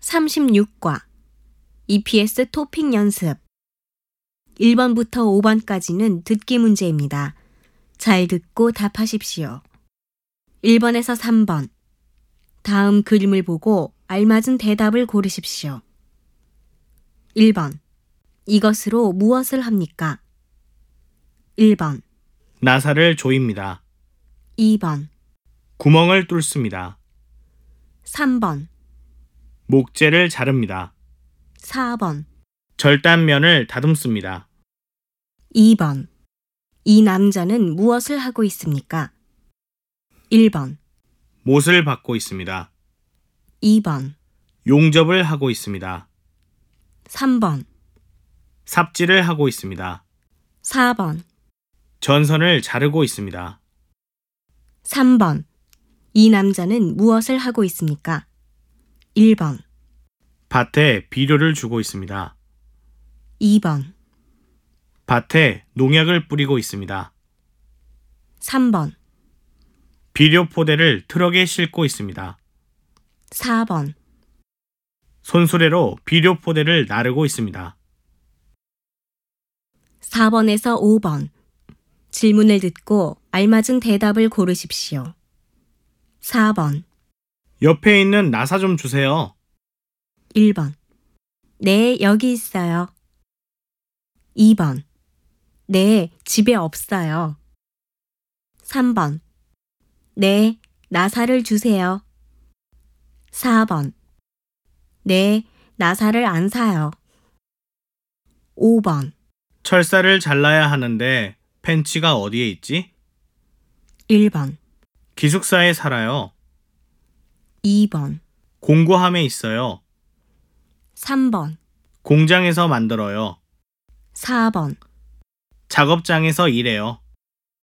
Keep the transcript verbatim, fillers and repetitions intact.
삼십육 과 이피에스 토픽 연습 일 번부터 오 번까지는 듣기 문제입니다. 잘 듣고 답하십시오. 일 번에서 삼 번. 다음 그림을 보고 알맞은 대답을 고르십시오. 일 번. 이것으로 무엇을 합니까? 일 번. 나사를 조입니다. 이 번. 구멍을 뚫습니다. 삼 번. 목재를 자릅니다. 사 번. 절단면을 다듬습니다. 이 번. 이 남자는 무엇을 하고 있습니까? 일 번. 못을 받고 있습니다. 이 번. 용접을 하고 있습니다. 삼 번. 삽질을 하고 있습니다. 사 번. 전선을 자르고 있습니다. 삼 번. 이 남자는 무엇을 하고 있습니까? 일 번. 밭에 비료를 주고 있습니다. 이 번. 밭에 농약을 뿌리고 있습니다. 삼 번. 비료 포대를 트럭에 싣고 있습니다. 사 번. 손수레로 비료 포대를 나르고 있습니다. 사 번에서 오 번. 질문을 듣고 알맞은 대답을 고르십시오. 사 번. 옆에 있는 나사 좀 주세요. 일 번. 네, 여기 있어요. 이 번. 네, 집에 없어요. 삼 번. 네, 나사를 주세요. 사 번. 네, 나사를 안 사요. 오 번. 철사를 잘라야 하는데 펜치가 어디에 있지? 일 번. 기숙사에 살아요. 이 번. 공구함에 있어요. 삼 번. 공장에서 만들어요. 사 번. 작업장에서 일해요.